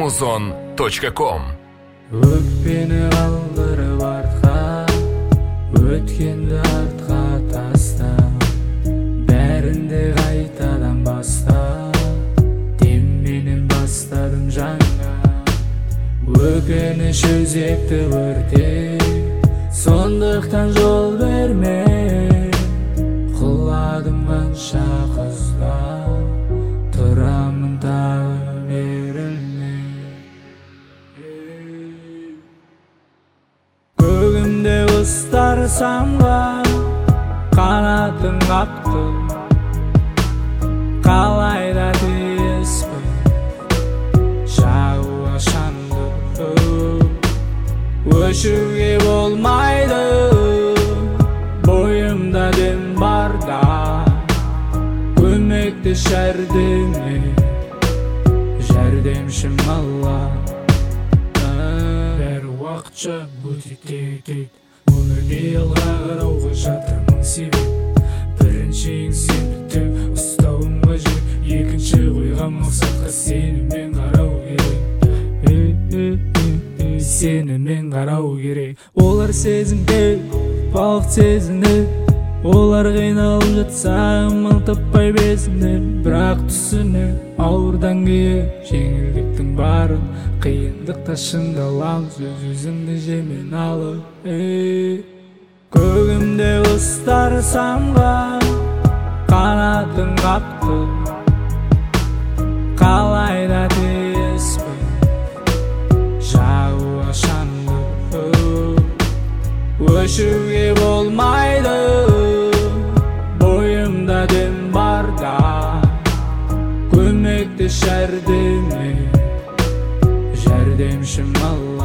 Amazon.com. Өкпені қалдырып артқа, өткенді артқа таста, бәрінде қайтадан баста, демменен бастадым жаңа. Өкініш өзекті өрте, сондықтан жол берме. Құладым қанша қызға, тұрамын тағы берілме. Көгімде ұстар самға, қанатым қақты, қалайда тиіспін жағуға шамды. Өшуге болмайды, бойымда дем барда, көмекті жәрдеме, жәрдемшім Алла. Бәрі уақытша өтеді, өмірге алға қарауға жатырмын себеп. Біріншең сен бітіп ұстауым қажет, екінші қойған мақсатқа сенімен қарау керек. Сенімен қарау керек. Олар сезімде, балық сезінді, олар қиналып жатса амал таппай безінді. Бірақ түсіні ауырдан кейін жеңілдіктің барын, қиындықта шыңдалам сөз өзіңді жемен алып. Көгімде ұстар самға, қанатым қақты, қалайда тиіспін жағуға шамды. Өшуге болмайды, бойымда дем барда, көмекті жәрдеме, жәрдемшім Алла.